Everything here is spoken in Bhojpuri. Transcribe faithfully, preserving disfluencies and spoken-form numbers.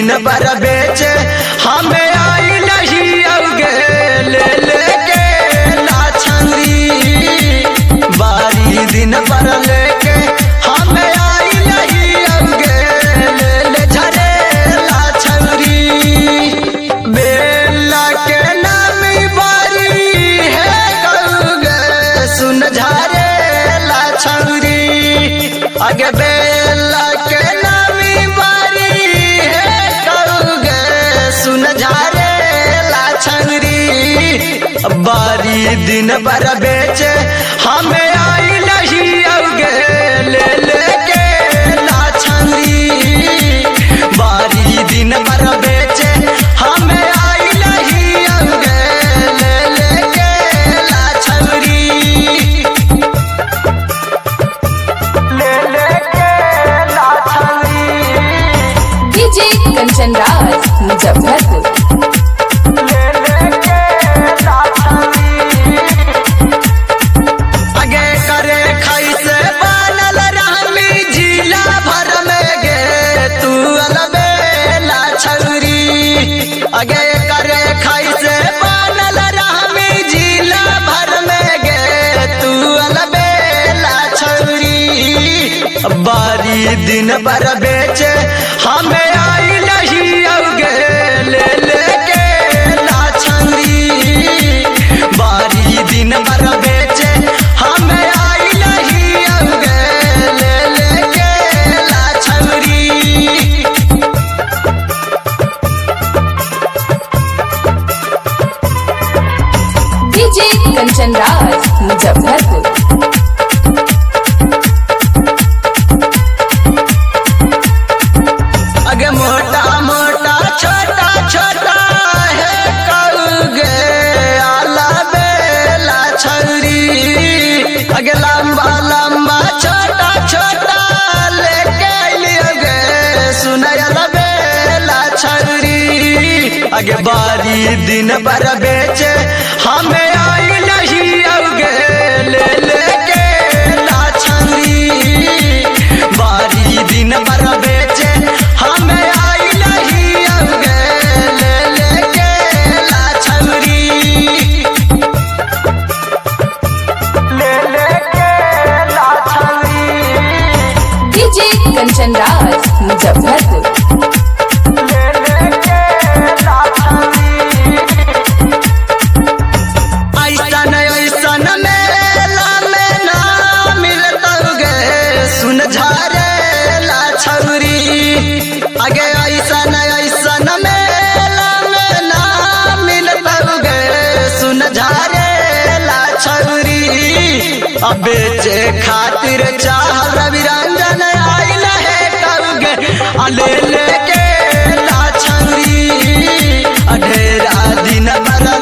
दिन भर बेचे हमें आई नहीं अवगे ले लेके लाछंगरी बारी दिन भर लेके हमें आई नहीं अवगे ले ले झरे लाछंगरी बेला के नाम बारी है कौगे सुन झरे लाछंगरी आगे बेला के नामी बारी है कौगे सुन झारे लाछंगरी बारी दिन भर बेचे हमें आई नहीं अवगे ले लेके लाछंगरी बारी दिन भर बेचे हमें आई नहीं अवगे ले लेके लाछंगरी डीजे कंचन राज मुजफ्फरपुर। आगे करे खाई से बनल रामी जिला भर में गे तू अलबेला छौरी आगे करे खाई से बनल रामी जिला भर में गे तू अलबेला छौरी बारी दिन भर बेचे हमें आई नहीं अवगे ले लेके लाछंगरी बारी दिन भर बेचे हमें आई नहीं अवगे ले लेके लाछंगरी डीजे कंचन राज मुजफ्फरपुर। अगे मोटा मोटा छोटा छोटा है कौगे आला बेला छौरी अगे लंबा लंबा छोटा छोटा लेके लियोगे सुनयल बेला छौरी अगे बारी दिन भर बेचे हमें आई नहीं अवगे ले लेके लाछंगरी बारी दिन भर बेचे हमें आई नहीं अवगे ले लेके लाछंगरी ले लेके लाछंगरी डीजे कंचन राज मुजफ्फरपुर। ऐसन ऐसन मेला में ना मिलतौगे सुन झारे लाछंगरी आगे ऐसन ऐसन मेला में ना मिलतौगे सुन झारे लाछंगरी अब बेचे खातिर चाह रवि रंजन आइल है कौगे ले लेके लाछंगरी ढेरा दिन भर